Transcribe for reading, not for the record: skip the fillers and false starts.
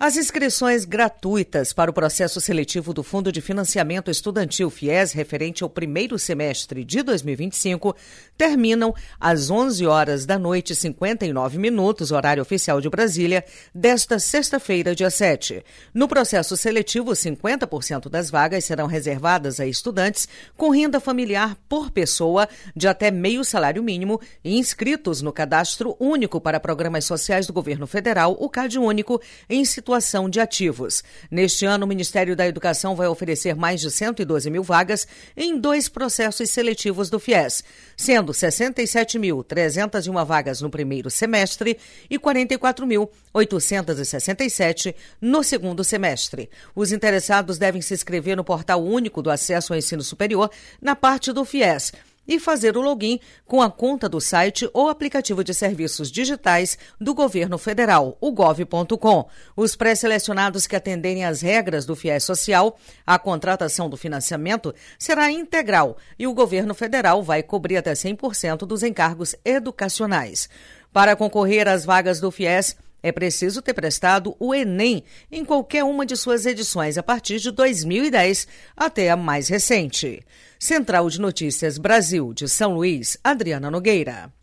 As inscrições gratuitas para o processo seletivo do Fundo de Financiamento Estudantil FIES, referente ao primeiro semestre de 2025, terminam às 11h59, horário oficial de Brasília, desta sexta-feira, dia 7. No processo seletivo, 50% das vagas serão reservadas a estudantes com renda familiar por pessoa de até meio salário mínimo e inscritos no Cadastro Único para Programas Sociais do Governo Federal, o CadÚnico, em situação de ativos. Neste ano, o Ministério da Educação vai oferecer mais de 112 mil vagas em 2 processos seletivos do FIES, sendo 67.301 vagas no primeiro semestre e 44.867 no segundo semestre. Os interessados devem se inscrever no Portal Único do Acesso ao Ensino Superior, na parte do FIES, e fazer o login com a conta do site ou aplicativo de serviços digitais do Governo Federal, o gov.com. Os pré-selecionados que atenderem às regras do FIES Social, a contratação do financiamento será integral e o Governo Federal vai cobrir até 100% dos encargos educacionais. Para concorrer às vagas do FIES, é preciso ter prestado o Enem em qualquer uma de suas edições a partir de 2010 até a mais recente. Central de Notícias Brasil, de São Luís, Adriana Nogueira.